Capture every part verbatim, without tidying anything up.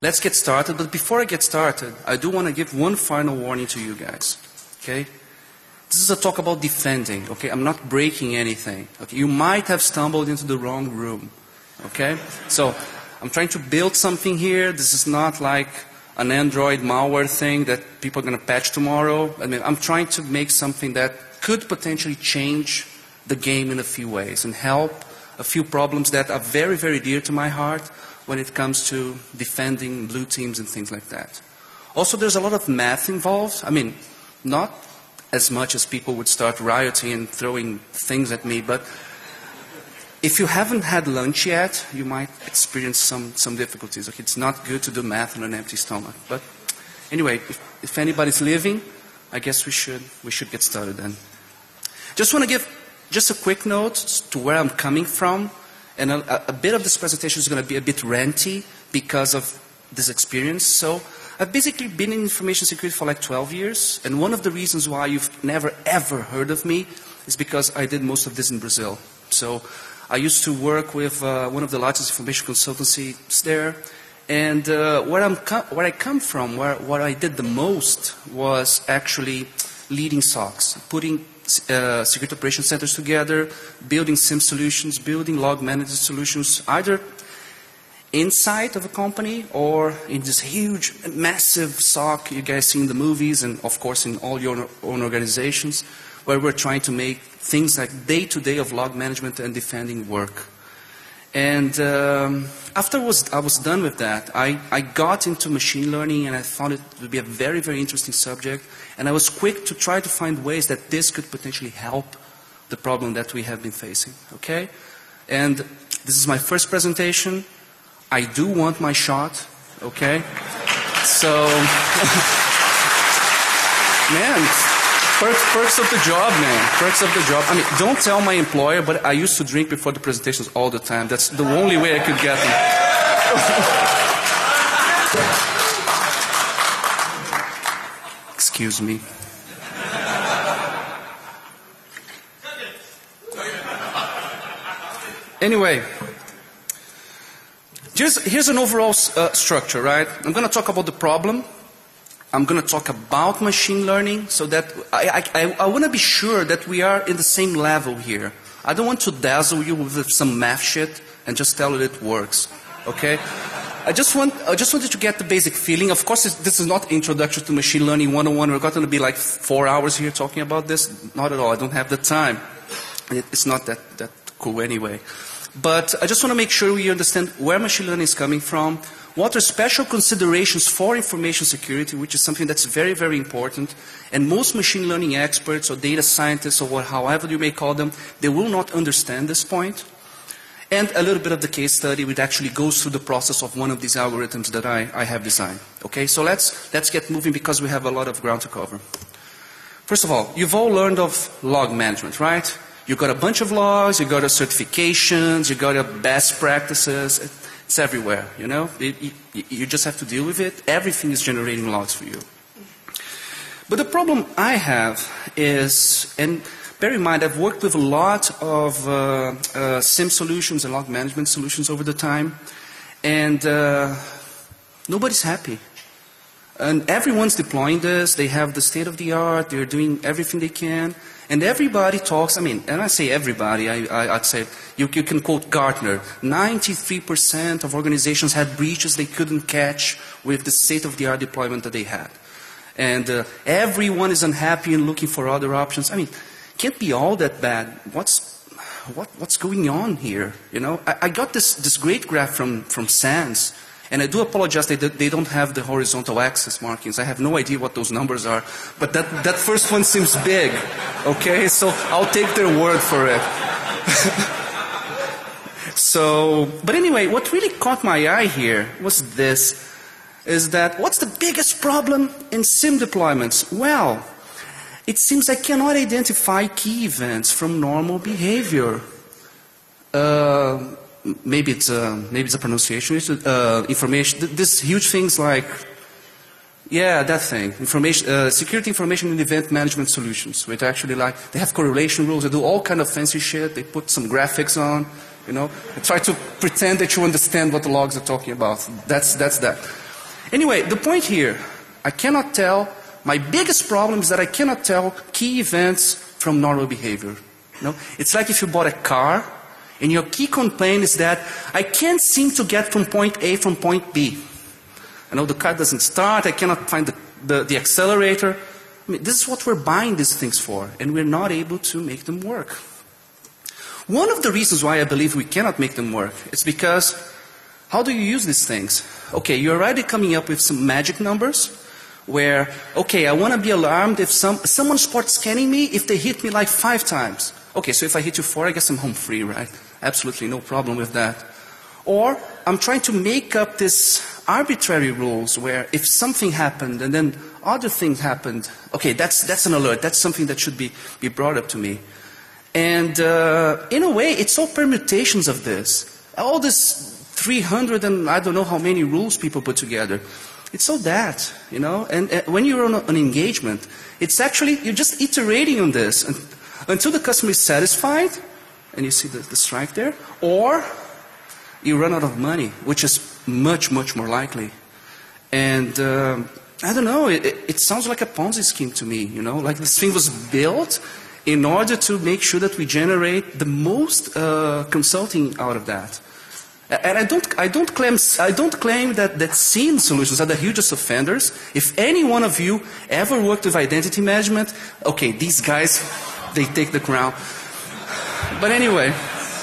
Let's get started, but before I get started, I do want to give one final warning to you guys, okay? This is a talk about defending, okay? I'm not breaking anything, okay? You might have stumbled into the wrong room, okay? So, I'm trying to build something here. This is not like an Android malware thing that people are going to patch tomorrow. I mean, I'm trying to make something that could potentially change the game in a few ways and help a few problems that are very, very dear to my heart when it comes to defending blue teams and things like that. Also, there's a lot of math involved. I mean, not as much as people would start rioting and throwing things at me, but if you haven't had lunch yet, you might experience some, some difficulties. Okay, it's not good to do math on an empty stomach. But anyway, if, if anybody's living, I guess we should, we should get started then. Just want to give just a quick note to where I'm coming from. And a, a bit of this presentation is going to be a bit ranty because of this experience. So I've basically been in information security for like twelve years. And one of the reasons why you've never, ever heard of me is because I did most of this in Brazil. So I used to work with uh, one of the largest information consultancies there. And uh, where, I'm where I come from, where what I did the most was actually leading S O Cs, putting uh, security operation centers together, building SIEM solutions, building log management solutions, either inside of a company or in this huge, massive S O C you guys see in the movies and, of course, in all your own organizations, where we're trying to make things like day-to-day of log management and defending work. And um, after I was, I was done with that, I, I got into machine learning and I found it to be a very, very interesting subject. And I was quick to try to find ways that this could potentially help the problem that we have been facing. Okay? And this is my first presentation. I do want my shot. Okay? So, man, perks, perks of the job, man. Perks of the job. I mean, don't tell my employer, but I used to drink before the presentations all the time. That's the only way I could get them. Excuse me. Anyway, here's, here's an overall uh, structure, right? I'm going to talk about the problem. I'm going to talk about machine learning so that I, I, I want to be sure that we are in the same level here. I don't want to dazzle you with some math shit and just tell you it works, okay? I just, want, I just wanted to get the basic feeling. Of course, this is not Introduction to Machine Learning one oh one. We're going to be like four hours here talking about this. Not at all. I don't have the time. It's not that, that cool anyway. But I just want to make sure we understand where machine learning is coming from, what are special considerations for information security, which is something that's very, very important. And most machine learning experts or data scientists or what, however you may call them, they will not understand this point. And a little bit of the case study which actually goes through the process of one of these algorithms that I, I have designed. Okay, so let's, let's get moving because we have a lot of ground to cover. First of all, you've all learned of log management, right? You got a bunch of logs, you got a certifications, you got a best practices. It's everywhere, you know. It, you, you just have to deal with it. Everything is generating logs for you. But the problem I have is, and bear in mind, I've worked with a lot of uh, uh, SIEM solutions and log management solutions over the time, and uh, nobody's happy. And everyone's deploying this. They have the state of the art. They're doing everything they can. And everybody talks, I mean, and I say everybody, I, I, I'd say, you, you can quote Gartner, ninety-three percent of organizations had breaches they couldn't catch with the state-of-the-art deployment that they had. And uh, everyone is unhappy and looking for other options. I mean, can't be all that bad. What's, what, what's going on here? You know, I, I got this, this great graph from, from SANS. And I do apologize that they don't have the horizontal axis markings. I have no idea what those numbers are. But that, that first one seems big. Okay, so I'll take their word for it. So, but anyway, what really caught my eye here was this, is that what's the biggest problem in SIEM deployments? Well, it seems I cannot identify key events from normal behavior. Uh, Maybe it's a, maybe it's a pronunciation issue. Uh, information. This huge things like, yeah, that thing. Information, uh, security information and event management solutions. Which actually like they have correlation rules. They do all kind of fancy shit. They put some graphics on. You know, they try to pretend that you understand what the logs are talking about. That's that's that. Anyway, the point here, I cannot tell, my biggest problem is that I cannot tell key events from normal behavior. No? It's like if you bought a car, and your key complaint is that I can't seem to get from point A from point B. I know the car doesn't start, I cannot find the, the, the accelerator. I mean, this is what we're buying these things for, and we're not able to make them work. One of the reasons why I believe we cannot make them work is because, how do you use these things? Okay, you're already coming up with some magic numbers, where, okay, I want to be alarmed if some, someone starts scanning me if they hit me like five times. Okay, so if I hit you four, I guess I'm home free, right? Absolutely no problem with that. Or I'm trying to make up these arbitrary rules where if something happened and then other things happened, okay, that's, that's an alert. That's something that should be, be brought up to me. And uh, in a way, it's all permutations of this. All this three hundred and I don't know how many rules people put together. It's all that, you know. And uh, when you're on a, an engagement, it's actually, you're just iterating on this and, until the customer is satisfied, and you see the, the strike there, or you run out of money, which is much, much more likely. And um, I don't know, it, it sounds like a Ponzi scheme to me, you know, like this thing was built in order to make sure that we generate the most uh, consulting out of that. And I don't, I don't claim, I don't claim that, that S I E M solutions are the hugest offenders. If any one of you ever worked with identity management, okay, these guys, they take the crown. But anyway,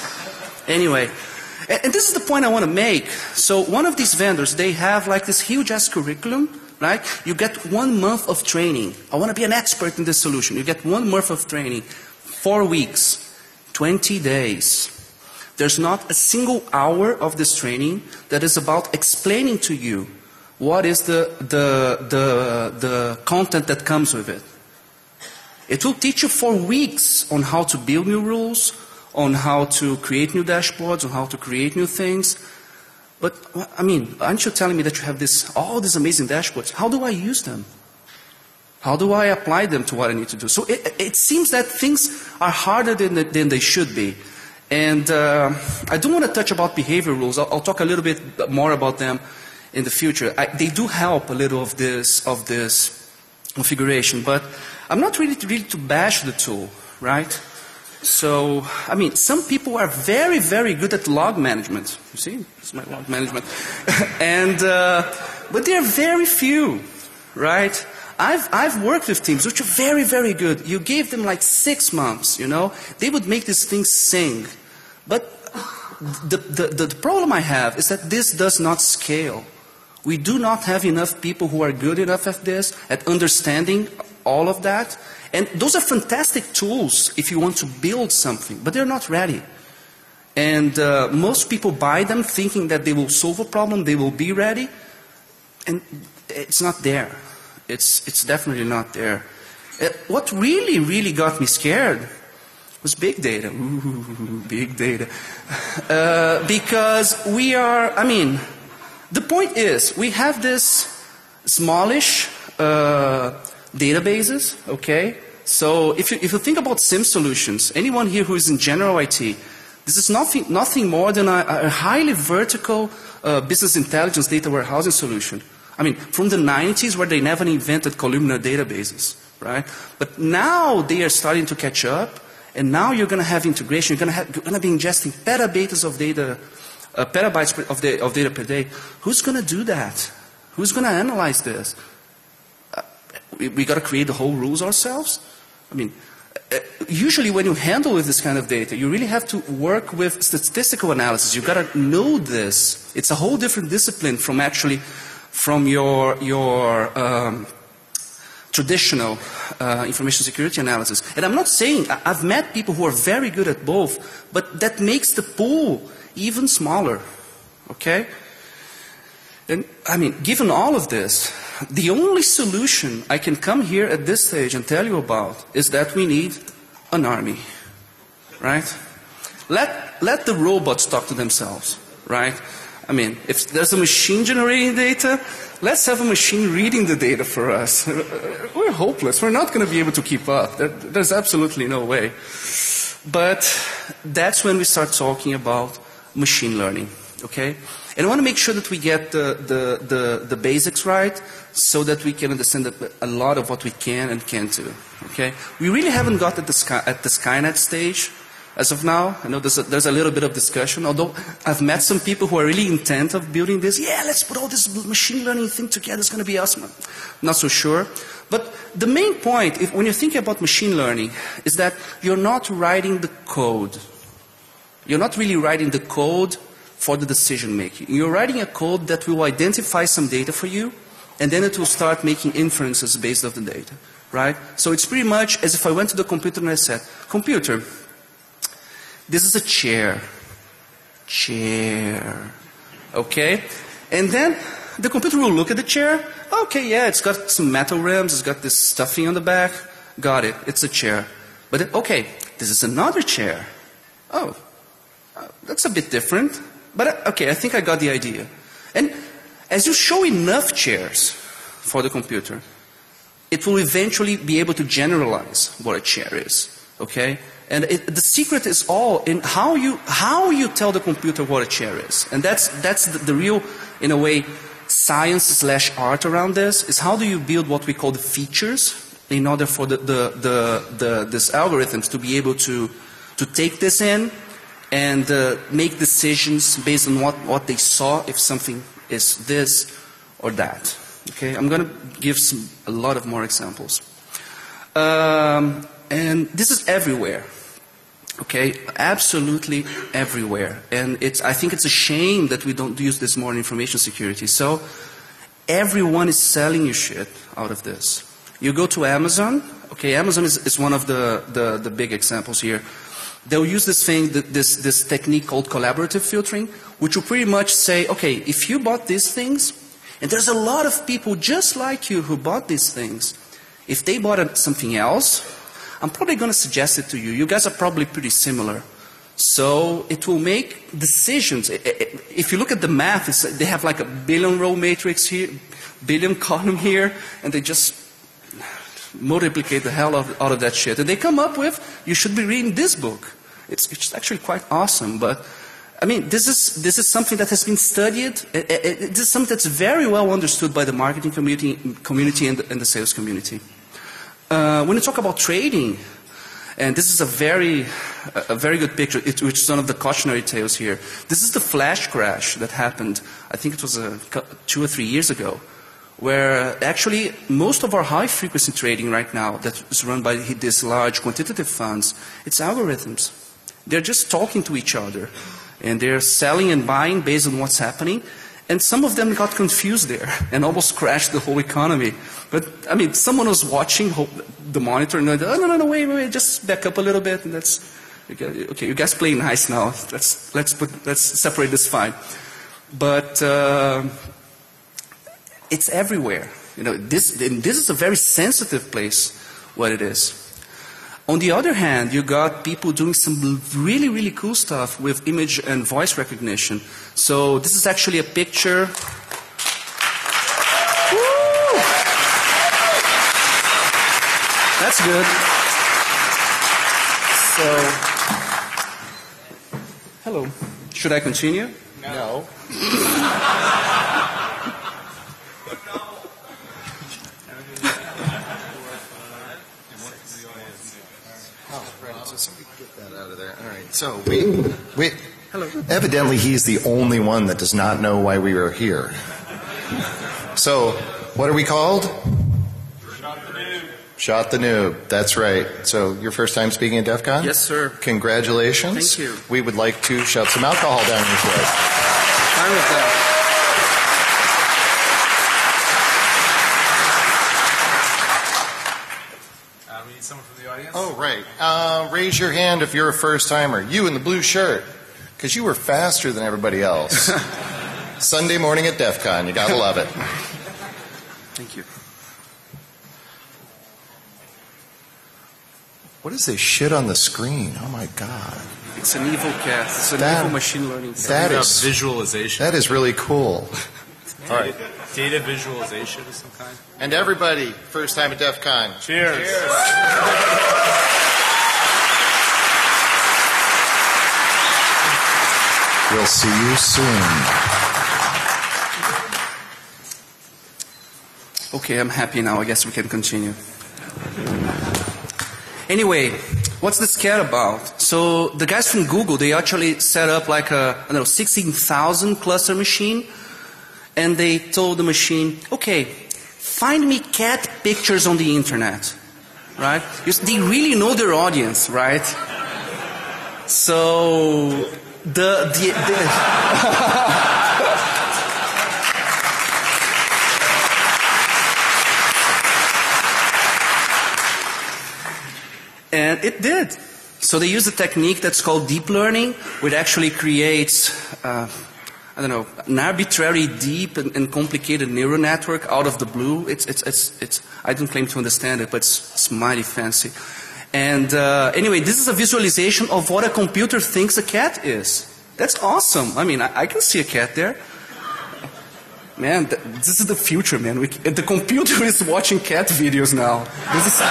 anyway, and, and this is the point I want to make. So one of these vendors, they have like this huge ass curriculum, right? You get one month of training. I want to be an expert in this solution. You get one month of training, four weeks, twenty days. There's not a single hour of this training that is about explaining to you what is the, the, the, the content that comes with it. It will teach you for weeks on how to build new rules, on how to create new dashboards, on how to create new things. But, I mean, aren't you telling me that you have this, all these amazing dashboards? How do I use them? How do I apply them to what I need to do? So it, it seems that things are harder than, than they should be. And uh, I do want to touch about behavior rules. I'll, I'll talk a little bit more about them in the future. I, they do help a little of this, of this configuration, but I'm not really, really to bash the tool, right? So, I mean, some people are very, very good at log management. You see, it's my log management. and, uh, but there are very few, right? I've, I've worked with teams which are very, very good. You gave them like six months, you know. They would make these things sing. But the, the, the problem I have is that this does not scale. We do not have enough people who are good enough at this, at understanding all of that. And those are fantastic tools if you want to build something, but they're not ready. And uh, most people buy them thinking that they will solve a problem, they will be ready, and it's not there. It's, it's definitely not there. Uh, what really, really got me scared was big data. Ooh, big data. Uh, because we are, I mean, the point is, we have this smallish uh, databases, okay? So if you, if you think about SIEM solutions, anyone here who is in general I T, this is nothing, nothing more than a, a highly vertical uh, business intelligence data warehousing solution. I mean, from the nineties where they never invented columnar databases, right? But now they are starting to catch up, and now you're going to have integration. You're going to be ingesting petabytes of data, uh, petabytes of, the, of data per day. Who's going to do that? Who's going to analyze this? Uh, we we got to create the whole rules ourselves? I mean, uh, usually when you handle with this kind of data, you really have to work with statistical analysis. You've got to know this. It's a whole different discipline from actually from your, your um, traditional uh, information security analysis. And I'm not saying, I've met people who are very good at both, but that makes the pool even smaller, okay? And I mean, given all of this, the only solution I can come here at this stage and tell you about is that we need an army, right? Let, let the robots talk to themselves, right? I mean, if there's a machine generating data, let's have a machine reading the data for us. We're hopeless. We're not going to be able to keep up. There's absolutely no way. But that's when we start talking about machine learning, okay? And I want to make sure that we get the, the, the, the basics right so that we can understand a lot of what we can and can't do. Okay? We really haven't got at the, Sky, at the Skynet stage as of now. I know there's a, there's a little bit of discussion, although I've met some people who are really intent of building this. Yeah, let's put all this machine learning thing together. It's going to be awesome. I'm not so sure. But the main point, if, when you're thinking about machine learning, is that you're not writing the code. You're not really writing the code for the decision making. You're writing a code that will identify some data for you, and then it will start making inferences based on the data, right? So it's pretty much as if I went to the computer and I said, computer, this is a chair. Chair. Okay? And then the computer will look at the chair. Okay, yeah, it's got some metal rims, it's got this stuffing on the back. Got it, it's a chair. But then, okay, this is another chair. Oh, uh, that's a bit different. But, uh, okay, I think I got the idea. And as you show enough chairs for the computer, it will eventually be able to generalize what a chair is. Okay? And it, the secret is all in how you, how you tell the computer what a chair is. And that's, that's the, the real, in a way, science slash art around this, is how do you build what we call the features in order for the, the, the, the, this algorithms to be able to, to take this in and uh, make decisions based on what, what they saw, if something is this or that. Okay, I'm going to give some, a lot of more examples. Um, and this is everywhere. Okay, absolutely everywhere. And it's, I think it's a shame that we don't use this more in information security. So everyone is selling you shit out of this. You go to Amazon. Okay, Amazon is, is one of the, the, the big examples here. They'll use this thing, this, this technique called collaborative filtering, which will pretty much say, okay, if you bought these things, and there's a lot of people just like you who bought these things, if they bought something else, I'm probably going to suggest it to you. You guys are probably pretty similar. So it will make decisions. If you look at the math, it's, they have like a billion row matrix here, billion column here, and they just multiplicate the hell out of, out of that shit. And they come up with, you should be reading this book. It's, it's actually quite awesome. But, I mean, this is, this is something that has been studied. It, it, it, this is something that's very well understood by the marketing community, community and, the, and the sales community. Uh, when you talk about trading, and this is a very, a very good picture, it, which is one of the cautionary tales here. This is the flash crash that happened, I think it was a, two or three years ago, where actually most of our high-frequency trading right now that is run by these large quantitative funds, it's algorithms. They're just talking to each other, and they're selling and buying based on what's happening. And some of them got confused there and almost crashed the whole economy. But, I mean, someone was watching the monitor and they're like, oh, no, no, no, wait, wait, just back up a little bit. And that's, okay, you guys play nice now. Let's, let's, put, let's separate this fine. But uh, it's everywhere. You know, this, and this is a very sensitive place, what it is. On the other hand, you got people doing some really, really cool stuff with image and voice recognition. So this is actually a picture. Woo! That's good. So, hello. Should I continue? No. Somebody get that out of there. All right. So we, we, hello. Evidently, he's the only one that does not know why we are here. So, what are we called? Shot the Noob. Shot the Noob. That's right. So, your first time speaking at DEF CON? Yes, sir. Congratulations. Thank you. We would like to shove some alcohol down your throat. Fine with that. Someone from the audience? Oh, right. Uh, raise your hand if you're a first-timer. You in the blue shirt, because you were faster than everybody else. Sunday morning at DEF CON. You got to love it. Thank you. What is this shit on the screen? Oh, my God. It's an evil cat. It's an that, evil machine learning cat. That is, visualization. That is really cool. All right. Data visualization of some kind. And everybody, first time at DEF CON. Cheers. Cheers. We'll see you soon. Okay, I'm happy now. I guess we can continue. Anyway, what's this cat about? So the guys from Google, they actually set up like a, I don't know, sixteen thousand cluster machine, and they told the machine, okay, find me cat pictures on the internet, right? They really know their audience, right? So the the, the and it did. So they used a technique that's called deep learning, which actually creates, uh, I don't know, an arbitrary deep and, and complicated neural network out of the blue. It's, it's, it's, it's, I don't claim to understand it, but it's, it's mighty fancy. And uh, anyway, this is a visualization of what a computer thinks a cat is. That's awesome. I mean, I, I can see a cat there. Man, th this is the future, man. We, the computer is watching cat videos now. This is...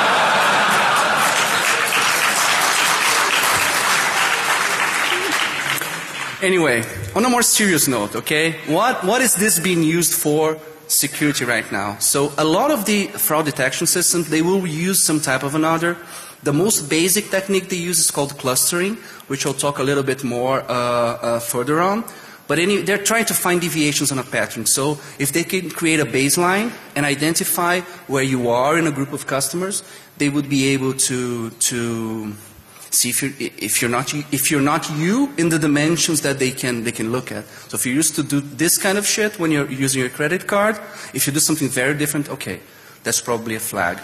Anyway, on a more serious note, okay, what, what is this being used for security right now? So a lot of the fraud detection systems, they will use some type of another. The most basic technique they use is called clustering, which I'll talk a little bit more uh, uh, further on. But any, they're trying to find deviations on a pattern. So if they can create a baseline and identify where you are in a group of customers, they would be able to, to see if you're, if you're not if you're not you in the dimensions that they can they can look at. So if you used to do this kind of shit when you're using your credit card, if you do something very different, okay, that's probably a flag.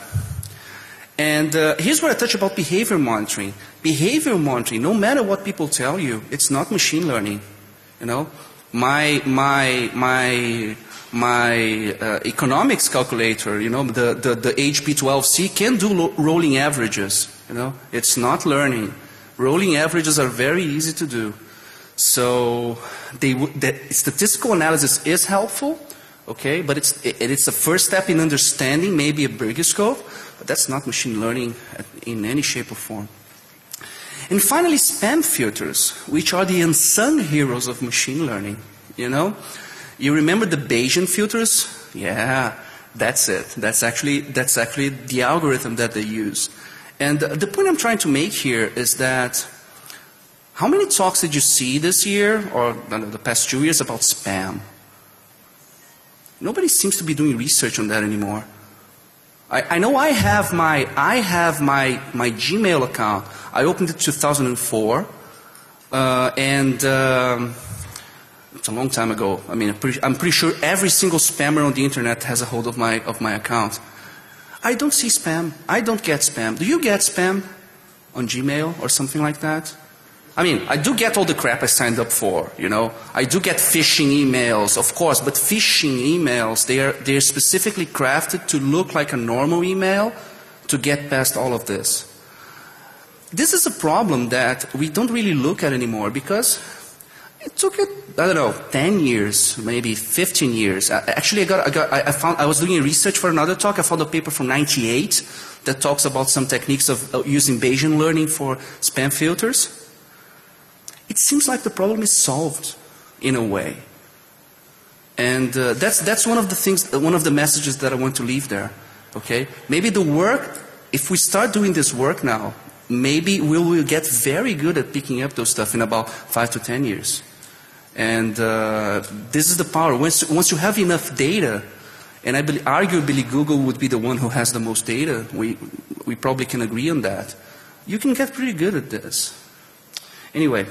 And uh, here's what I touch about behavior monitoring. Behavior monitoring, no matter what people tell you, it's not machine learning. You know, my my my my uh, economics calculator, you know, the the, the H P twelve C can do lo rolling averages. You know, it's not learning. Rolling averages are very easy to do. So they the statistical analysis is helpful, okay, but it's it, it's a first step in understanding maybe a bigger scope, but that's not machine learning in any shape or form. And finally, spam filters, which are the unsung heroes of machine learning. You know, you remember the Bayesian filters? Yeah, that's it. That's actually that's actually the algorithm that they use. And the point I'm trying to make here is that how many talks did you see this year or I don't know, the past two years about spam? Nobody seems to be doing research on that anymore. I, I know I have my I have my my Gmail account. I opened it in two thousand four, uh, and um, it's a long time ago. I mean, I'm pretty, I'm pretty sure every single spammer on the internet has a hold of my of my account. I don't see spam. I don't get spam. Do you get spam on Gmail or something like that? I mean, I do get all the crap I signed up for, you know. I do get phishing emails, of course, but phishing emails, they are, they are specifically crafted to look like a normal email to get past all of this. This is a problem that we don't really look at anymore because it took it, I don't know, ten years, maybe fifteen years. Actually, I got, I got, I found, I was doing research for another talk. I found a paper from ninety-eight that talks about some techniques of using Bayesian learning for spam filters. It seems like the problem is solved in a way. And uh, that's, that's one of the things, one of the messages that I want to leave there. Okay? Maybe the work, if we start doing this work now, maybe we will get very good at picking up those stuff in about five to ten years. And uh, this is the power. Once, once you have enough data, and I believe, arguably Google would be the one who has the most data, we, we probably can agree on that, you can get pretty good at this. Anyway,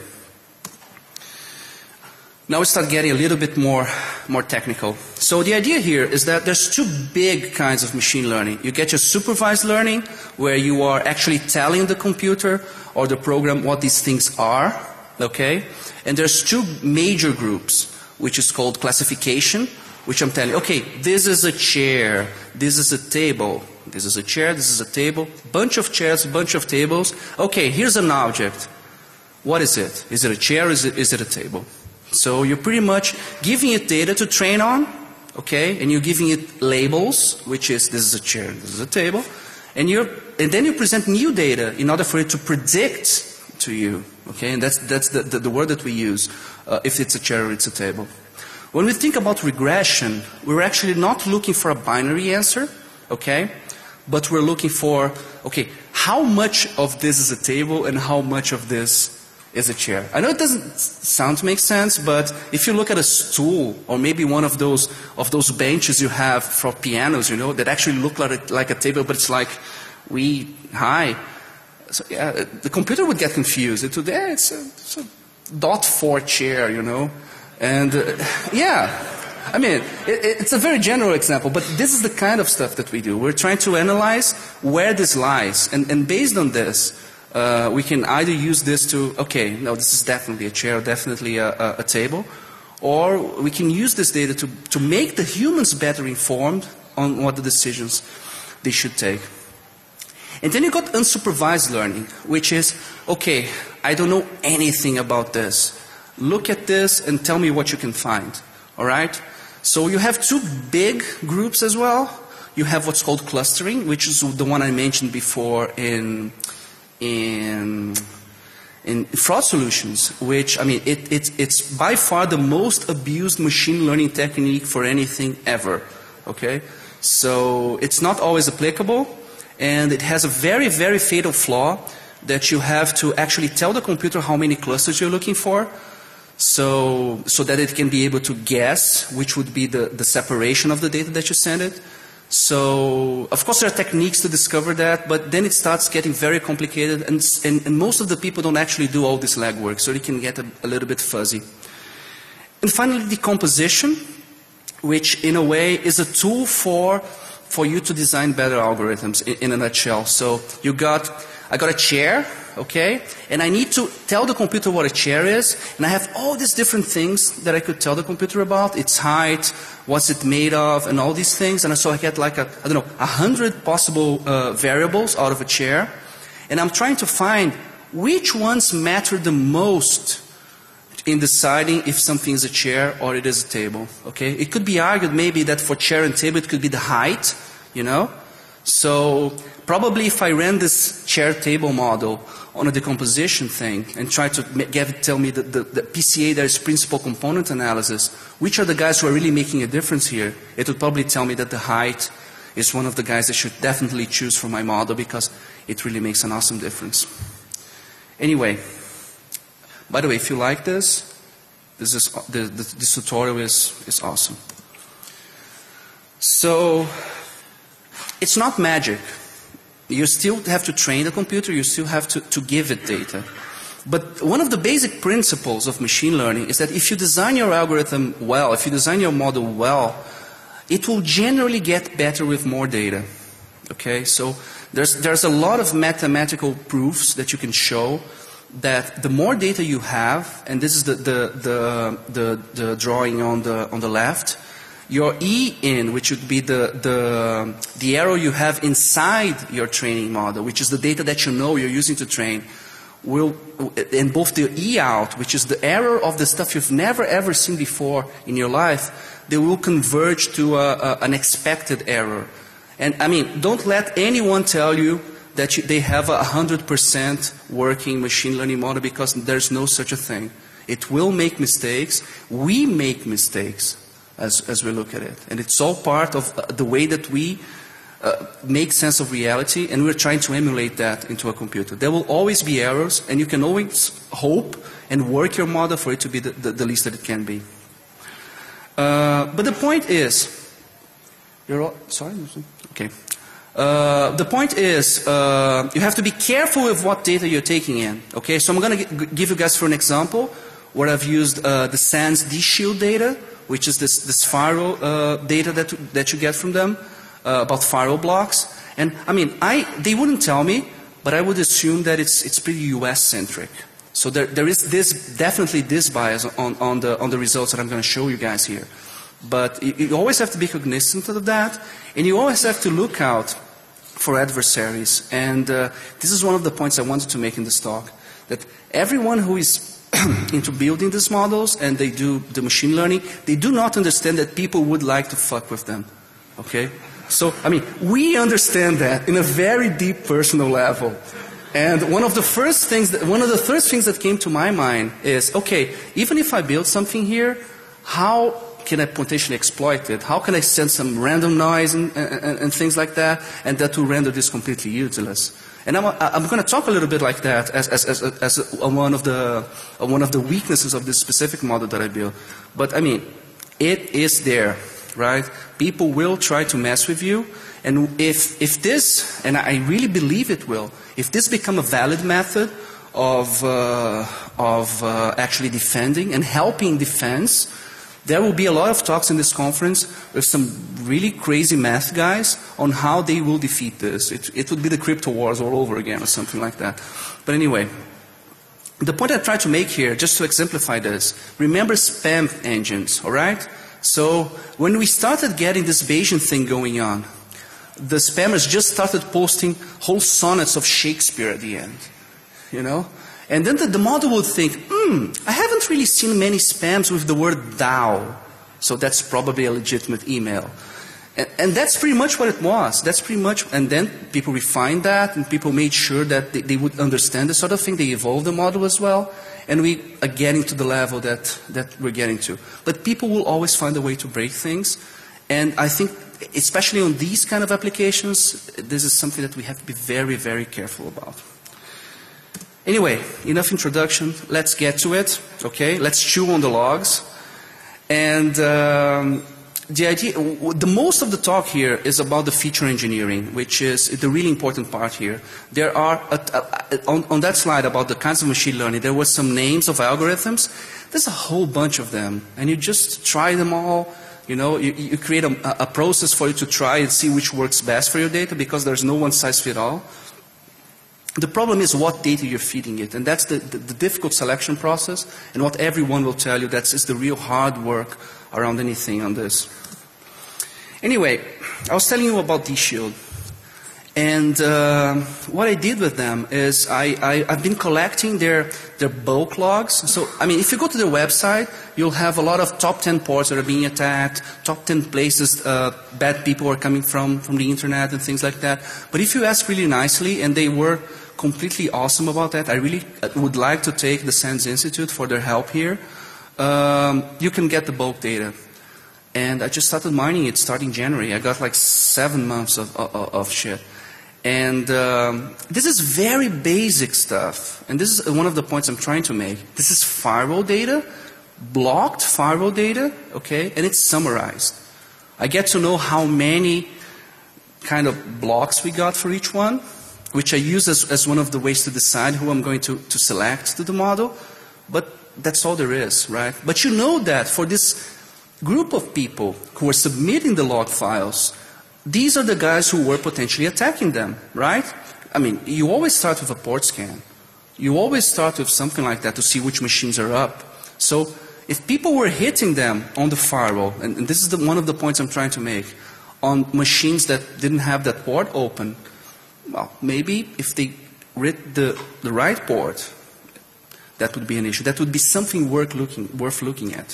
now we start getting a little bit more, more technical. So the idea here is that there's two big kinds of machine learning. You get your supervised learning, where you are actually telling the computer or the program what these things are, okay? And there's two major groups, which is called classification, which I'm telling you, okay, this is a chair, this is a table, this is a chair, this is a table, bunch of chairs, bunch of tables. Okay, here's an object. What is it? Is it a chair, is it, is it a table? So you're pretty much giving it data to train on, okay, and you're giving it labels, which is this is a chair, this is a table, and you're and then you present new data in order for it to predict to you, okay, and that's that's the the, the word that we use uh, if it's a chair or it's a table. When we think about regression, we're actually not looking for a binary answer, okay? But we're looking for, okay, how much of this is a table and how much of this is a chair? I know it doesn't sound to make sense, but if you look at a stool or maybe one of those of those benches you have for pianos, you know, that actually look like a, like a table, but it's like we high. So yeah, the computer would get confused. It would, yeah, it's a, it's a dot four chair, you know, and uh, yeah. I mean, it, it's a very general example, but this is the kind of stuff that we do. We're trying to analyze where this lies, and, and based on this, uh, we can either use this to, okay, no, this is definitely a chair, definitely a, a, a table, or we can use this data to, to make the humans better informed on what the decisions they should take. And then you got unsupervised learning, which is, okay, I don't know anything about this. Look at this and tell me what you can find. All right? So you have two big groups as well. You have what's called clustering, which is the one I mentioned before in in in fraud solutions, which, I mean, it, it, it's by far the most abused machine learning technique for anything ever. Okay? So it's not always applicable, and it has a very, very fatal flaw that you have to actually tell the computer how many clusters you're looking for. So, so that it can be able to guess which would be the, the separation of the data that you send it. So, of course, there are techniques to discover that, but then it starts getting very complicated, and, and, and most of the people don't actually do all this legwork, so it can get a, a little bit fuzzy. And finally, decomposition, which in a way is a tool for, for you to design better algorithms in, in a nutshell. So, you got, I got a chair. Okay? And I need to tell the computer what a chair is, and I have all these different things that I could tell the computer about, its height, what's it made of, and all these things, and so I get like a, I don't know, a hundred possible uh, variables out of a chair, and I'm trying to find which ones matter the most in deciding if something is a chair or it is a table. Okay? It could be argued maybe that for chair and table it could be the height, you know? So probably if I ran this chair table model on a decomposition thing and try to get it, tell me the, the, the P C A, that is principal component analysis, which are the guys who are really making a difference here, it would probably tell me that the height is one of the guys I should definitely choose for my model because it really makes an awesome difference. Anyway, by the way, if you like this, this, is, the, the, this tutorial is, is awesome. So, it's not magic. You still have to train the computer, you still have to, to give it data. But one of the basic principles of machine learning is that if you design your algorithm well, if you design your model well, it will generally get better with more data. Okay, so there's, there's a lot of mathematical proofs that you can show that the more data you have, and this is the, the, the, the, the drawing on the, on the left, your E in, which would be the, the, the error you have inside your training model, which is the data that you know you're using to train, will, and both the E out, which is the error of the stuff you've never ever seen before in your life, they will converge to a, a, an expected error. And I mean, don't let anyone tell you that you, they have a one hundred percent working machine learning model, because there's no such a thing. It will make mistakes. We make mistakes as, as we look at it. And it's all part of the way that we uh, make sense of reality, and we're trying to emulate that into a computer. There will always be errors, and you can always hope and work your model for it to be the, the, the least that it can be. Uh, but the point is, you're all, sorry? Okay. Uh, the point is, uh, you have to be careful with what data you're taking in. Okay, so I'm going to give you guys for an example where I've used uh, the SANS D-Shield data, which is this, this firewall uh, data that, that you get from them uh, about firewall blocks. And I mean, I, they wouldn't tell me, but I would assume that it's, it's pretty U S-centric. So there, there is this, definitely this bias on, on, the, on the results that I'm going to show you guys here. But you, you always have to be cognizant of that, and you always have to look out for adversaries. And uh, this is one of the points I wanted to make in this talk, that everyone who is into building these models and they do the machine learning, they do not understand that people would like to fuck with them. Okay? So, I mean, we understand that in a very deep personal level. And one of the first things that, one of the first things that came to my mind is, okay, even if I build something here, how can I potentially exploit it? How can I send some random noise and, and, and things like that, and that will render this completely useless? And I'm, I'm going to talk a little bit like that as, as, as, as a, one, of the, one of the weaknesses of this specific model that I built. But I mean, it is there, right? People will try to mess with you. And if, if this, and I really believe it will, if this become a valid method of, uh, of uh, actually defending and helping defense, there will be a lot of talks in this conference with some really crazy math guys on how they will defeat this. It, it would be the crypto wars all over again or something like that. But anyway, the point I try to make here, just to exemplify this, remember spam engines, all right? So when we started getting this Bayesian thing going on, the spammers just started posting whole sonnets of Shakespeare at the end, you know? And then the, the model would think, hmm, I haven't really seen many spams with the word thou, so that's probably a legitimate email. And, and that's pretty much what it was. That's pretty much, and then people refined that, and people made sure that they, they would understand this sort of thing. They evolved the model as well, and we are getting to the level that, that we're getting to. But people will always find a way to break things, and I think, especially on these kind of applications, this is something that we have to be very, very careful about. Anyway, enough introduction. Let's get to it. Okay, let's chew on the logs. And um, the idea, the most of the talk here is about the feature engineering, which is the really important part here. There are a, a, on, on that slide about the kinds of machine learning. There were some names of algorithms. There's a whole bunch of them, and you just try them all. You know, you, you create a, a process for you to try and see which works best for your data, because there's no one size fit all. The problem is what data you're feeding it, and that's the, the, the difficult selection process, and what everyone will tell you, that's is the real hard work around anything on this. Anyway, I was telling you about DShield, and uh, what I did with them is I, I, I've been collecting their, their bulk logs. So, I mean, if you go to their website, you'll have a lot of top ten ports that are being attacked, top ten places uh, bad people are coming from, from the internet and things like that. But if you ask really nicely, and they were completely awesome about that, I really would like to take the SANS Institute for their help here. Um, you can get the bulk data. And I just started mining it starting January. I got like seven months of, of, of shit. And um, this is very basic stuff. And this is one of the points I'm trying to make. This is firewall data, blocked firewall data, okay, and it's summarized. I get to know how many kind of blocks we got for each one, which I use as, as one of the ways to decide who I'm going to, to select to the model. But that's all there is, right? But you know that for this group of people who are submitting the log files, these are the guys who were potentially attacking them, right? I mean, you always start with a port scan. You always start with something like that to see which machines are up. So if people were hitting them on the firewall, and, and this is the, one of the points I'm trying to make, on machines that didn't have that port open, well, maybe if they read the, the right port, that would be an issue. That would be something worth looking, worth looking at.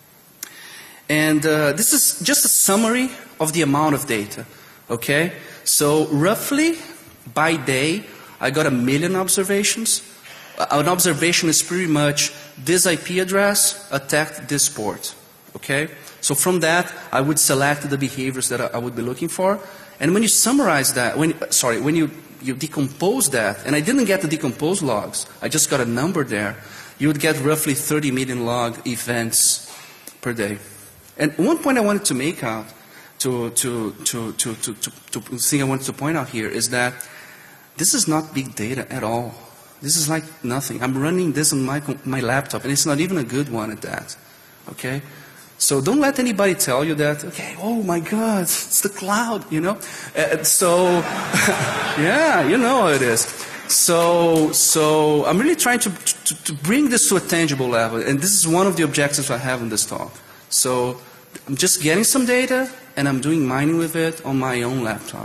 And uh, this is just a summary of the amount of data, okay? So roughly, by day, I got a million observations. Uh, an observation is pretty much this I P address attacked this port, okay? So from that, I would select the behaviors that I, I would be looking for. And when you summarize that, when, sorry, when you, you decompose that, and I didn't get the decomposed logs, I just got a number there, you would get roughly thirty million log events per day. And one point I wanted to make out, to, to, to, to, to, to, to the thing I wanted to point out here is that this is not big data at all. This is like nothing. I'm running this on my, my laptop, and it's not even a good one at that, okay? So don't let anybody tell you that, okay, oh my God, it's the cloud, you know? Uh, so, yeah, you know how it is. So, so I'm really trying to, to, to bring this to a tangible level, and this is one of the objectives I have in this talk. So I'm just getting some data, and I'm doing mining with it on my own laptop.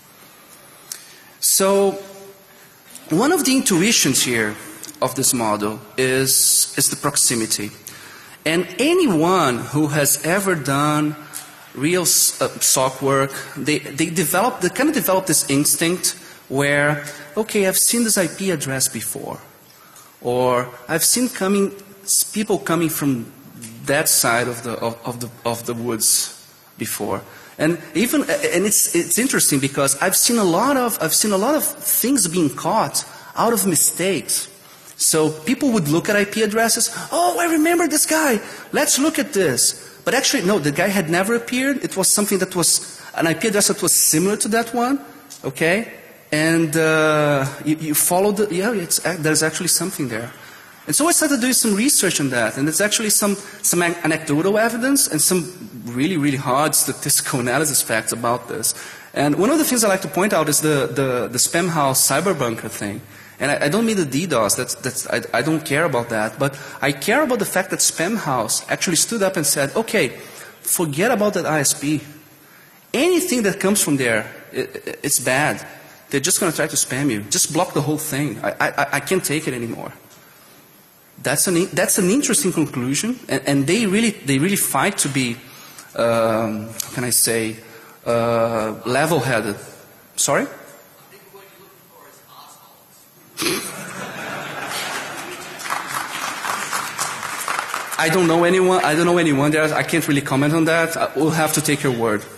So one of the intuitions here of this model is, is the proximity. And anyone who has ever done real uh, S O C work, they, they develop, they kind of develop this instinct where, okay, I've seen this I P address before. Or I've seen coming, people coming from that side of the of, of the of the woods before. And even and it's it's interesting because I've seen a lot of I've seen a lot of things being caught out of mistakes. So people would look at I P addresses. Oh, I remember this guy. Let's look at this. But actually, no, the guy had never appeared. It was something that was an I P address that was similar to that one. Okay, and uh, you, you follow the yeah. It's, there's actually something there. And so I started doing some research on that, and there's actually some, some anecdotal evidence and some really, really hard statistical analysis facts about this. And one of the things I like to point out is the, the, the Spamhaus cyberbunker thing. And I, I don't mean the DDoS, that's, that's, I, I don't care about that, but I care about the fact that Spamhaus actually stood up and said, okay, forget about that I S P. Anything that comes from there, it, it's bad. They're just going to try to spam you. Just block the whole thing. I, I, I can't take it anymore. That's an that's an interesting conclusion, and, and they really they really fight to be, um, how can I say, uh, level-headed. Sorry. I don't know anyone. I don't know anyone there. I can't really comment on that. I will have to take your word.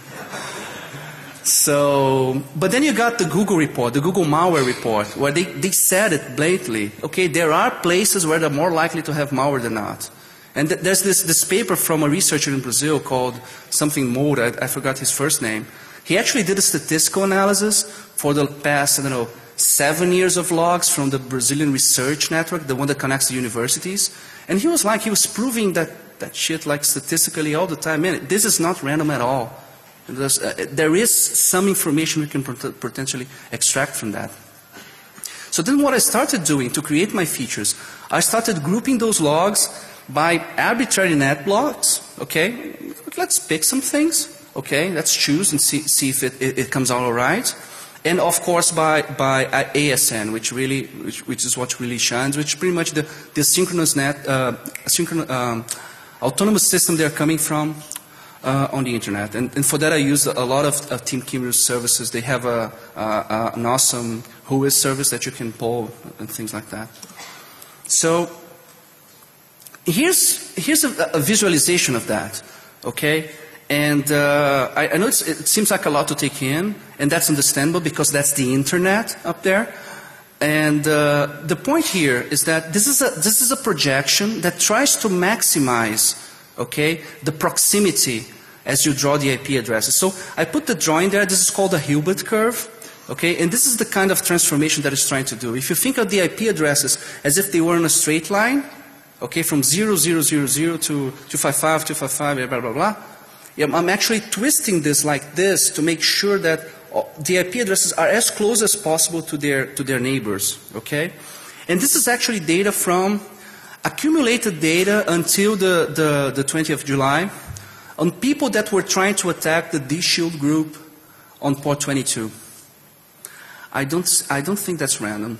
So, but then you got the Google report, the Google malware report, where they, they said it blatantly. Okay, there are places where they're more likely to have malware than not. And th there's this, this paper from a researcher in Brazil called something Moura, I, I forgot his first name. He actually did a statistical analysis for the past, I don't know, seven years of logs from the Brazilian Research Network, the one that connects the universities. And he was like, he was proving that, that shit like statistically all the time. Man, this is not random at all. Uh, there is some information we can pot potentially extract from that. So then what I started doing to create my features, I started grouping those logs by arbitrary net blocks. Okay, let's pick some things. Okay, let's choose and see, see if it, it, it comes out all right. And of course by, by A S N, which really, which, which is what really shines, which is pretty much the, the asynchronous net, uh, asynchronous, um, autonomous system they're coming from. Uh, on the internet, and, and for that I use a lot of uh, Team Cymru's services. They have a, uh, an awesome Whois service that you can pull and things like that. So here's here's a, a visualization of that, okay? And uh, I, I know it's, it seems like a lot to take in, and that's understandable because that's the internet up there. And uh, the point here is that this is a this is a projection that tries to maximize, okay, the proximity as you draw the I P addresses. So I put the drawing there. This is called a Hilbert curve. Okay, and this is the kind of transformation that it's trying to do. If you think of the I P addresses as if they were in a straight line, okay, from zero, zero, zero, zero to two fifty-five, two fifty-five, blah, blah, blah, yeah, I'm actually twisting this like this to make sure that the I P addresses are as close as possible to their, to their neighbors, okay? And this is actually data from accumulated data until the, the, the twentieth of July on people that were trying to attack the D-Shield group on port twenty-two. I don't, I don't think that's random.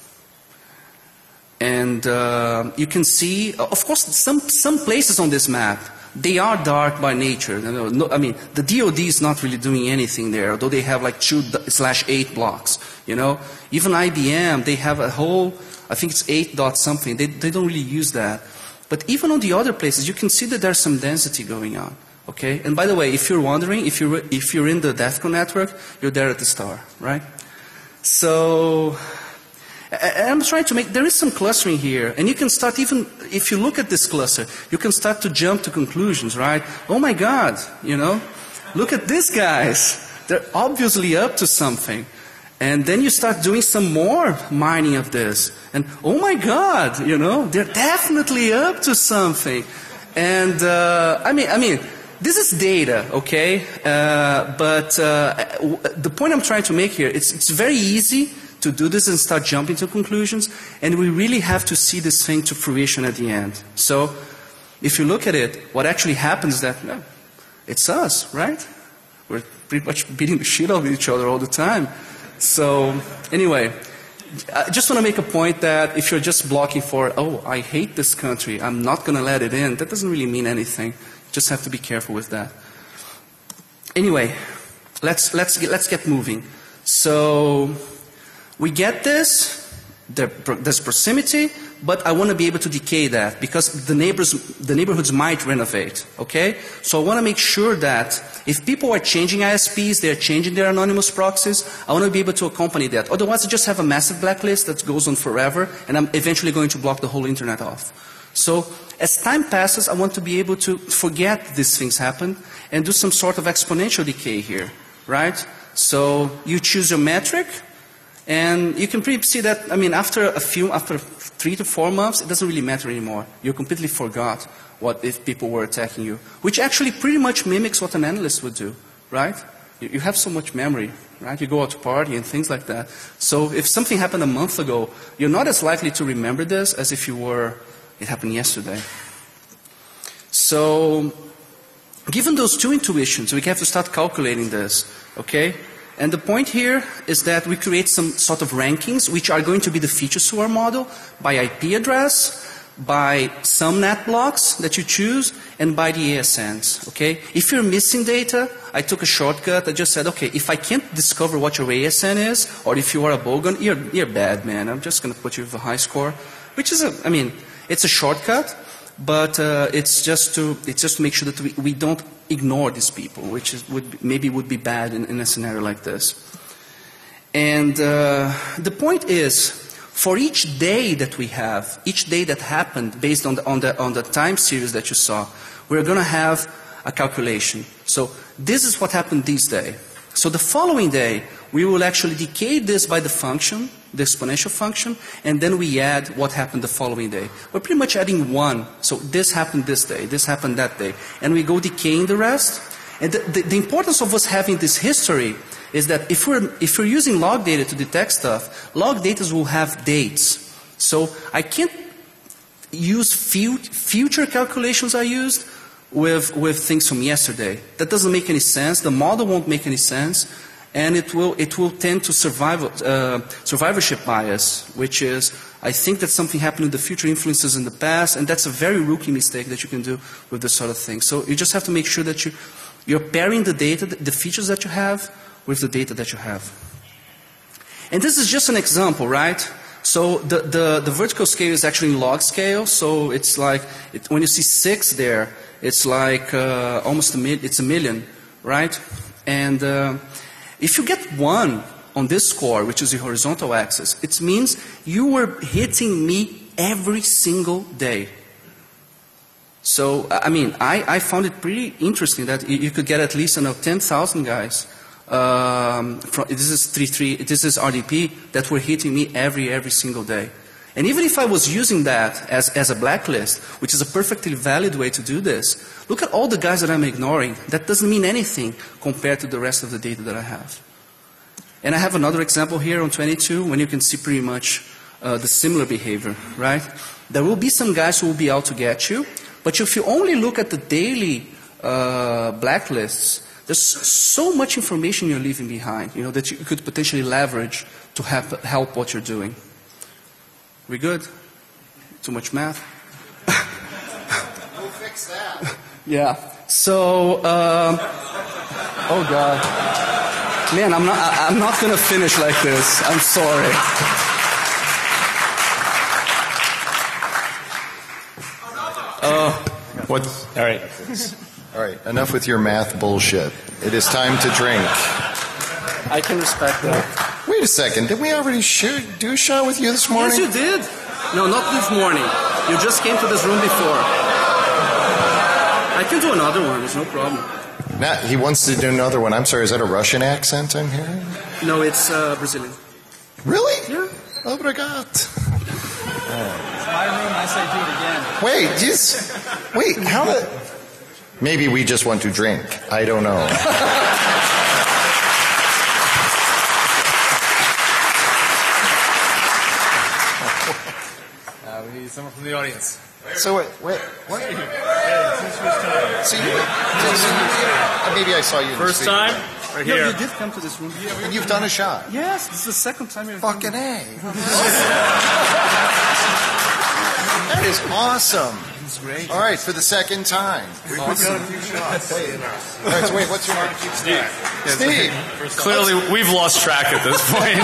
And uh, you can see, of course, some, some places on this map, they are dark by nature. No, no, I mean, the D O D is not really doing anything there, although they have like two slash eight blocks, you know. Even I B M, they have a whole, I think it's eight dot something. They, they don't really use that. But even on the other places, you can see that there's some density going on, okay? And by the way, if you're wondering, if you're, if you're in the DEFCON network, you're there at the star, right? So, I'm trying to make, there is some clustering here, and you can start even, if you look at this cluster, you can start to jump to conclusions, right? Oh my God, you know, look at these guys. They're obviously up to something. And then you start doing some more mining of this. And oh my God, you know, they're definitely up to something. And, uh, I mean, I mean, this is data, okay? Uh, but uh, the point I'm trying to make here, it's, it's very easy to do this and start jumping to conclusions, and we really have to see this thing to fruition at the end. So, if you look at it, what actually happens is that, well, it's us, right? We're pretty much beating the shit out of each other all the time. So, anyway, I just want to make a point that if you're just blocking for, oh, I hate this country, I'm not going to let it in, that doesn't really mean anything. You just have to be careful with that. Anyway, let's, let's, get, let's get moving. So, we get this, there's proximity, but I want to be able to decay that because the neighbors, the neighborhoods might renovate, okay? So I want to make sure that if people are changing I S Ps, they're changing their anonymous proxies, I want to be able to accompany that. Otherwise, I just have a massive blacklist that goes on forever, and I'm eventually going to block the whole internet off. So as time passes, I want to be able to forget these things happen and do some sort of exponential decay here, right? So you choose your metric, and you can pretty see that, I mean, after a few, after three to four months, it doesn't really matter anymore. You completely forgot what if people were attacking you, which actually pretty much mimics what an analyst would do, right? You, you have so much memory, right? You go out to party and things like that. So if something happened a month ago, you're not as likely to remember this as if you were, it happened yesterday. So given those two intuitions, we have to start calculating this, okay? And the point here is that we create some sort of rankings which are going to be the features to our model by I P address, by some net blocks that you choose, and by the A S Ns, okay? If you're missing data, I took a shortcut. I just said, okay, if I can't discover what your A S N is, or if you are a bogon, you're, you're bad, man. I'm just going to put you with a high score, which is a, I mean, it's a shortcut. But uh, it's just to it's just to make sure that we, we don't ignore these people, which is, would be, maybe would be bad in, in a scenario like this. And uh, the point is, for each day that we have, each day that happened based on the on the on the time series that you saw, we're going to have a calculation. So this is what happened this day. So the following day, we will actually decay this by the function, the exponential function, and then we add what happened the following day. We're pretty much adding one. So this happened this day, this happened that day. And we go decaying the rest. And the, the, the importance of us having this history is that if we're, if we're using log data to detect stuff, log data will have dates. So I can't use future calculations I used with, with things from yesterday. That doesn't make any sense. The model won't make any sense. And it will, it will tend to survival, uh, survivorship bias, which is, I think that something happened in the future influences in the past, and that's a very rookie mistake that you can do with this sort of thing. So you just have to make sure that you, you're pairing the data, the features that you have, with the data that you have. And this is just an example, right? So the, the, the vertical scale is actually in log scale, so it's like, it, when you see six there, it's like uh, almost a mil, it's a million, right? And uh, if you get one on this score, which is the horizontal axis, it means you were hitting me every single day. So, I mean, I, I found it pretty interesting that you could get at least, you know, ten thousand guys. Um, from, this is three three, this is R D P, that were hitting me every, every single day. And even if I was using that as, as a blacklist, which is a perfectly valid way to do this, look at all the guys that I'm ignoring. That doesn't mean anything compared to the rest of the data that I have. And I have another example here on twenty-two, when you can see pretty much uh, the similar behavior, right? There will be some guys who will be out to get you, but if you only look at the daily uh, blacklists, there's so much information you're leaving behind, you know, that you could potentially leverage to help, help what you're doing. We good? Too much math? We'll fix that. Yeah. So, um, oh God, man, I'm not. I, I'm not gonna finish like this. I'm sorry. Uh, what? All right. All right. Enough with your math bullshit. It is time to drink. I can respect that. Wait a second. Did we already shoot, do a shot with you this morning? Yes, you did. No, not this morning. You just came to this room before. I can do another one. There's no problem. Now, he wants to do another one. I'm sorry. Is that a Russian accent I'm hearing? No, it's uh, Brazilian. Really? Yeah. Obrigado. It's my room. I say do it again. Wait, just wait. How the? Maybe we just want to drink. I don't know. Uh, we need someone from the audience. So wait, wait, what? So you, so you, maybe I saw you. First time, right No, here. you did come to this room. And you've done a shot. Yes, this is the second time you're Fucking A. That is awesome. It's great. All right, for the second time. We've done a few shots. All right, so wait, what's your name? Steve. Steve. Clearly, we've lost track at this point.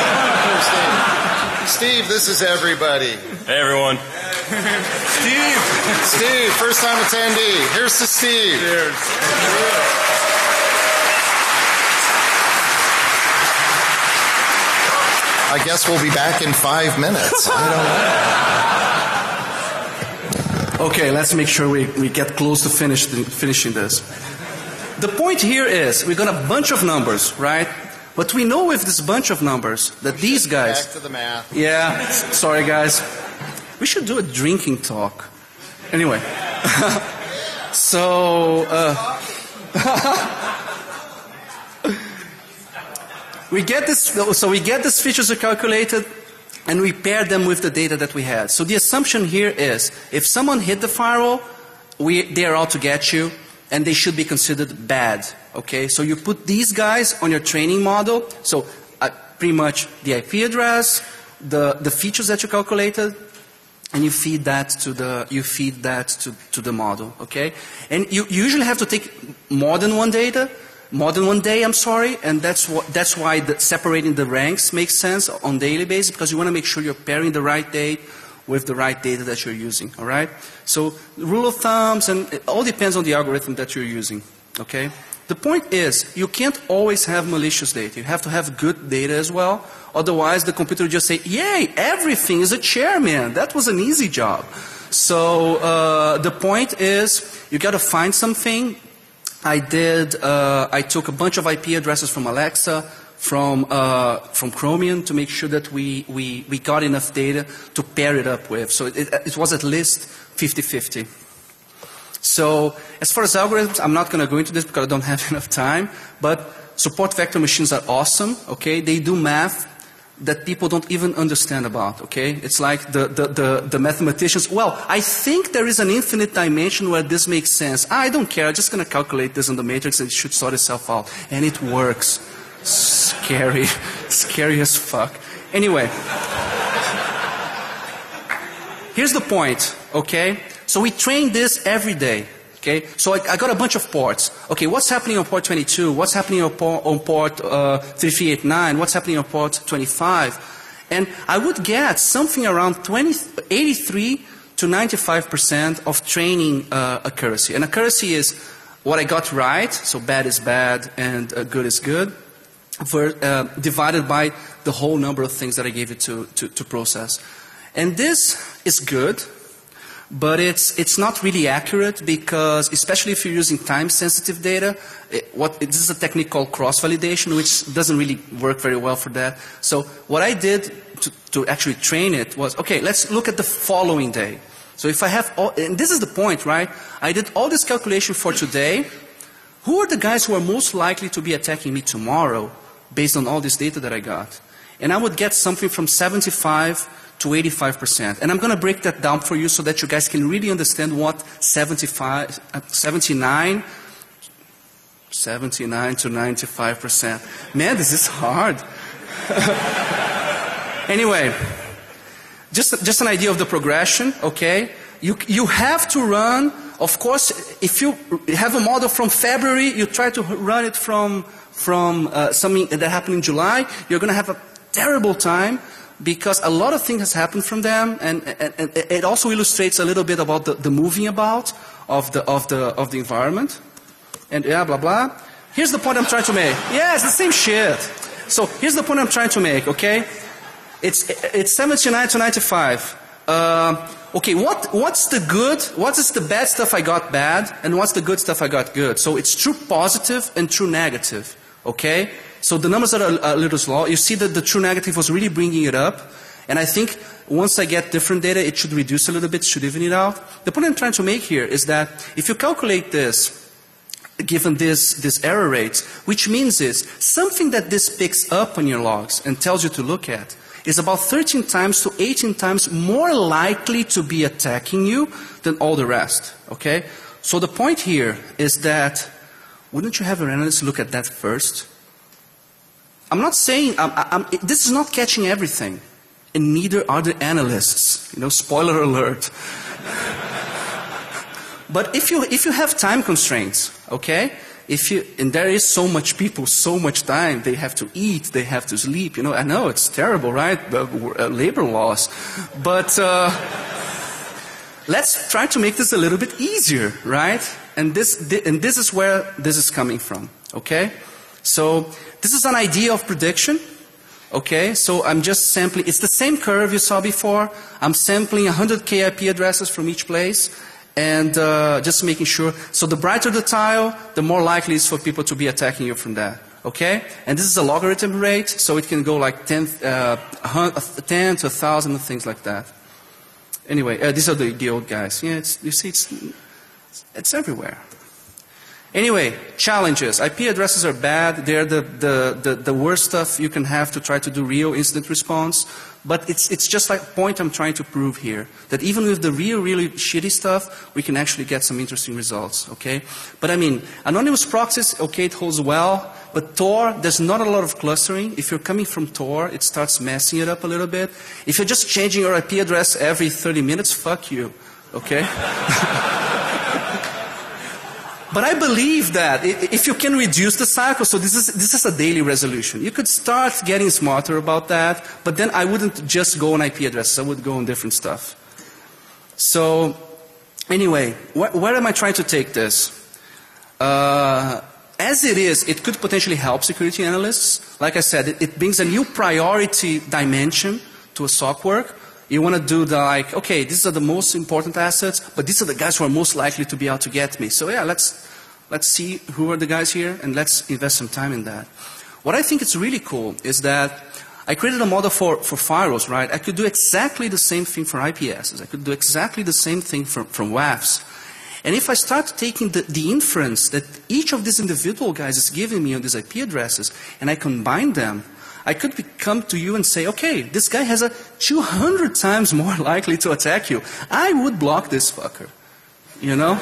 Steve, this is everybody. Hey, everyone. Steve. Steve, first time attendee. Here's to Steve. Cheers. I guess we'll be back in five minutes. I don't know. Okay, let's make sure we, we get close to finish the, finishing this. The point here is we got a bunch of numbers, right? But we know with this bunch of numbers that these guys... Back to the math. Yeah, sorry guys. We should do a drinking talk. Anyway. so... Uh, we get this, so we get these features are calculated and we pair them with the data that we had. So the assumption here is if someone hit the firewall, we, they are out to get you and they should be considered bad. Okay, so you put these guys on your training model. So uh, pretty much the I P address, the, the features that you calculated, and you feed that to the you feed that to, to the model. Okay, and you, you usually have to take more than one data. More than one day, I'm sorry, and that's what that's why the, separating the ranks makes sense on daily basis because you want to make sure you're pairing the right date with the right data that you're using. All right. So rule of thumbs, and it all depends on the algorithm that you're using. Okay. The point is, you can't always have malicious data. You have to have good data as well. Otherwise, the computer will just say, "Yay, everything is a chairman. That was an easy job." So uh, the point is, you got to find something. I did. Uh, I took a bunch of I P addresses from Alexa, from uh, from Chromium to make sure that we, we, we got enough data to pair it up with. So it, it was at least fifty fifty. So as far as algorithms, I'm not going to go into this because I don't have enough time. But support vector machines are awesome. Okay, they do math that people don't even understand about, okay? It's like the, the, the, the mathematicians, well, I think there is an infinite dimension where this makes sense. I don't care, I'm just going to calculate this on the matrix and it should sort itself out. And it works. Scary. Scary as fuck. Anyway. Here's the point, okay? So we train this every day. Okay, so I, I got a bunch of ports. Okay, what's happening on port twenty-two? What's happening on port, on port uh, thirty-three eighty-nine? What's happening on port twenty-five? And I would get something around eighty-three to ninety-five percent of training uh, accuracy. And accuracy is what I got right, so bad is bad and uh, good is good, for, uh, divided by the whole number of things that I gave it to, to, to process. And this is good. But it's it's not really accurate because, especially if you're using time-sensitive data, it, what this is a technique called cross-validation, which doesn't really work very well for that. So what I did to, to actually train it was, okay, let's look at the following day. So if I have, all, and this is the point, right? I did all this calculation for today. Who are the guys who are most likely to be attacking me tomorrow, based on all this data that I got? And I would get something from seventy-five to eighty-five percent. And I'm going to break that down for you so that you guys can really understand what seventy-five, seventy-nine, seventy-nine to ninety-five percent. Man, this is hard. Anyway, just, just an idea of the progression, okay? You, you have to run, of course, if you have a model from February, you try to run it from, from uh, something that happened in July, you're going to have a terrible time. Because a lot of things has happened from them, and, and, and it also illustrates a little bit about the, the moving about of the of the of the environment, and yeah, blah blah. Here's the point I'm trying to make. Yeah, it's the same shit. So here's the point I'm trying to make. Okay, it's it's seventy-nine to ninety-five. Uh, okay, what what's the good? What is the bad stuff I got bad, and what's the good stuff I got good? So it's true positive and true negative. Okay. So the numbers are a, a little slow. You see that the true negative was really bringing it up. And I think once I get different data, it should reduce a little bit, should even it out. The point I'm trying to make here is that if you calculate this, given this, this error rates, which means is something that this picks up on your logs and tells you to look at is about thirteen times to eighteen times more likely to be attacking you than all the rest. Okay? So the point here is that wouldn't you have an analyst look at that first? I'm not saying, I'm, I'm, this is not catching everything. And neither are the analysts. You know, spoiler alert. But if you, if you have time constraints, okay, if you, and there is so much people, so much time, they have to eat, they have to sleep, you know, I know it's terrible, right, uh, labor laws, but uh, let's try to make this a little bit easier, right, and this, and this is where this is coming from, okay, so this is an idea of prediction, okay, so I'm just sampling, it's the same curve you saw before, I'm sampling one hundred K I P addresses from each place, and uh, just making sure, so the brighter the tile, the more likely it is for people to be attacking you from that, okay? And this is a logarithm rate, so it can go like ten, uh, ten to one thousand and things like that. Anyway, uh, these are the, the old guys. Yeah, it's, you see, it's, it's everywhere. Anyway, challenges. I P addresses are bad. They're the, the, the, the worst stuff you can have to try to do real incident response. But it's, it's just like a point I'm trying to prove here. That even with the real, really shitty stuff, we can actually get some interesting results, okay? But I mean, anonymous proxies, okay, it holds well. But Tor, there's not a lot of clustering. If you're coming from Tor, it starts messing it up a little bit. If you're just changing your I P address every thirty minutes, fuck you, okay? But I believe that if you can reduce the cycle, so this is, this is a daily resolution. You could start getting smarter about that, but then I wouldn't just go on I P addresses. I would go on different stuff. So anyway, wh where am I trying to take this? Uh, as it is, it could potentially help security analysts. Like I said, it, it brings a new priority dimension to a S O C work. You want to do the like, okay, these are the most important assets, but these are the guys who are most likely to be out to get me. So yeah, let's, let's see who are the guys here and let's invest some time in that. What I think is really cool is that I created a model for, for firewalls, right? I could do exactly the same thing for I P Ss. I could do exactly the same thing for, from W A Fs. And if I start taking the, the inference that each of these individual guys is giving me on these I P addresses and I combine them, I could be, come to you and say, okay, this guy has a two hundred times more likely to attack you. I would block this fucker, you know?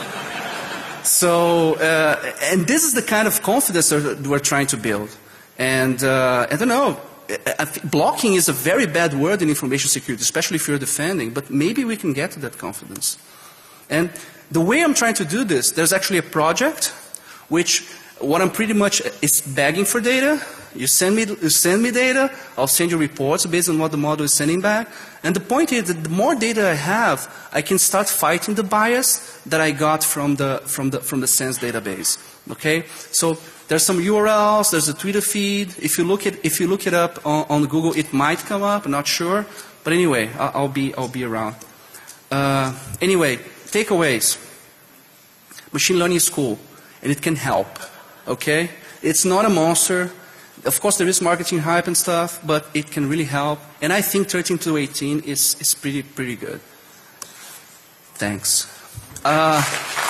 So, uh, and this is the kind of confidence that we're trying to build. And uh, I don't know, I think blocking is a very bad word in information security, especially if you're defending, but maybe we can get to that confidence. And the way I'm trying to do this, there's actually a project which what I'm pretty much is begging for data. You send me, you send me data, I'll send you reports based on what the model is sending back. And the point is that the more data I have, I can start fighting the bias that I got from the, from the, from the Sense database. Okay? So there's some U R Ls, there's a Twitter feed. If you look it, if you look it up on, on Google, it might come up, I'm not sure. But anyway, I'll, I'll be, I'll be around. Uh, anyway, takeaways. Machine learning is cool, and it can help. Okay? It's not a monster. Of course, there is marketing hype and stuff, but it can really help. And I think thirteen to eighteen is, is pretty, pretty good. Thanks. Uh,